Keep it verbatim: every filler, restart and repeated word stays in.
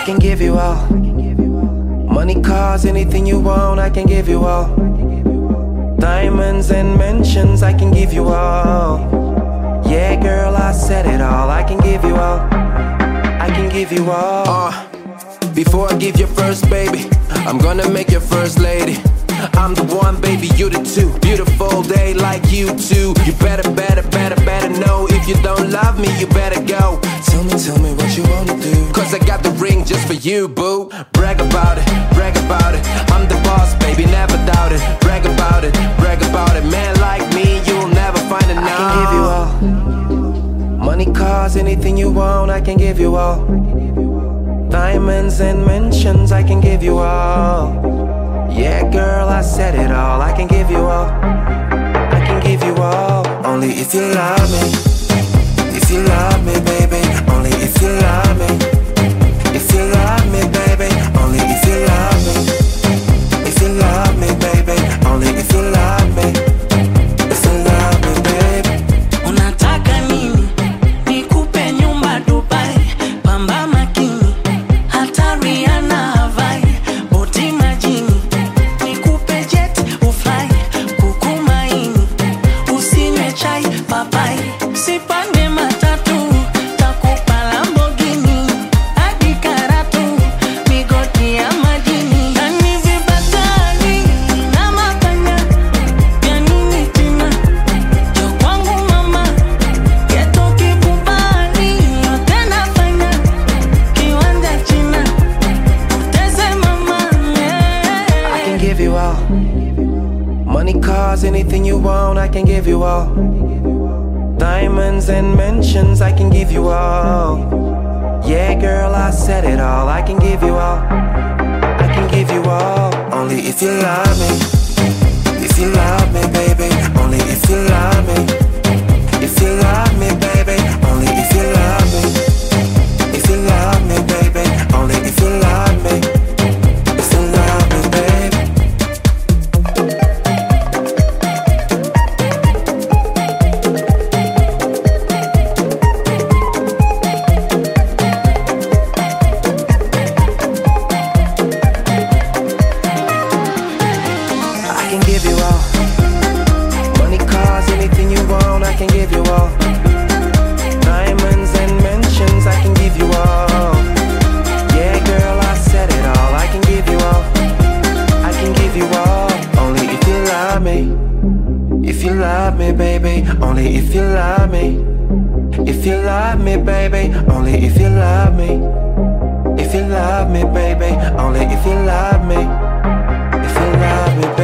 can give you all. Money, cars, anything you want, I can give you all. Diamonds and mentions, I can give you all. Yeah, girl, I said it all. I can give you all. I can give you all. Uh, before I give you first, baby, I'm gonna make you first lady. I'm the one, baby, you the two. Beautiful day like you too. You better, better, better, better know. If you don't love me, you better go. Tell me, tell me what you wanna do. Cause I got the ring just for you, boo. Brag about it, brag about it. I'm the boss, baby, never doubt it. Brag about it, brag about it. Man like me, you'll never find it now. I can give you all. Money, cars, anything you want, I can give you all. Diamonds and mentions, I can give you all. Yeah, girl, I said it all. I can give you all. I can give you all. Only if you love me. If you love me, baby. Only if you love me. If you love me, baby. Only if you love me. If you love me, baby. Only if you love me. If you love me, baby. Unataka nini? Nikupe nyumba Dubai. Pamba makini. Hatari ana Hawaii. Boti majini. Sipande matatu, takupa Lamborghini, hadi Karatu, migodi ya majini. Ndani vibatari na mapanya, ya nini tena? Jo kwangu mama, geto kikubali, yote nafanya, kiwanja China, uteze mama, yeah. I can give you all. Money, cars, anything you want, I can give you all. Diamonds and mentions, I can give you all. Yeah, girl, I said it all. I can give you all. I can give you all. Only if you love me. If you love me, baby. Only if you love me. If you love me, baby. Only if you love me. If you love me, baby. Only if you love me. If you love me, baby. I can give you all. Money, cars, anything you want, I can give you all. Diamonds and mentions, I can give you all. Yeah, girl, I said it all. I can give you all. I can give you all. Only if you love me. If you love me, baby. Only if you love me. If you love me, baby. Only if you love me. If you love me, baby. Only if you love me. If you love me,